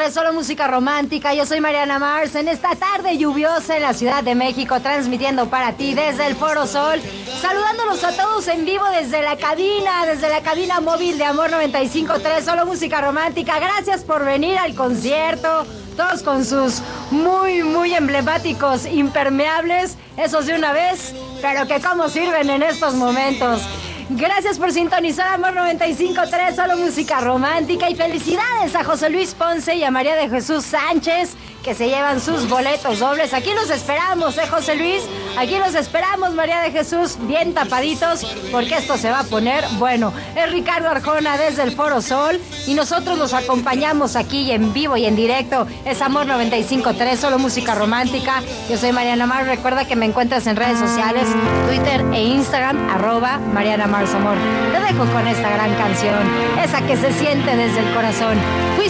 de Solo Música Romántica. Yo soy Mariana Mars, en esta tarde lluviosa en la Ciudad de México, transmitiendo para ti desde el Foro Sol, saludándolos a todos en vivo desde la cabina móvil de Amor 95.3, Solo Música Romántica. Gracias por venir al concierto, todos con sus muy emblemáticos impermeables, esos de una vez, pero que cómo sirven en estos momentos. Gracias por sintonizar Amor 95.3, Solo Música Romántica, y felicidades a José Luis Ponce y a María de Jesús Sánchez, que se llevan sus boletos dobles. Aquí los esperamos, José Luis, aquí los esperamos, María de Jesús, bien tapaditos, porque esto se va a poner bueno. Es Ricardo Arjona desde el Foro Sol, y nosotros los acompañamos aquí en vivo y en directo. Es Amor 95.3, Solo Música Romántica. Yo soy Mariana Mars. Recuerda que me encuentras en redes sociales, Twitter e Instagram, @Mariana Mars Amor. Te dejo con esta gran canción, esa que se siente desde el corazón.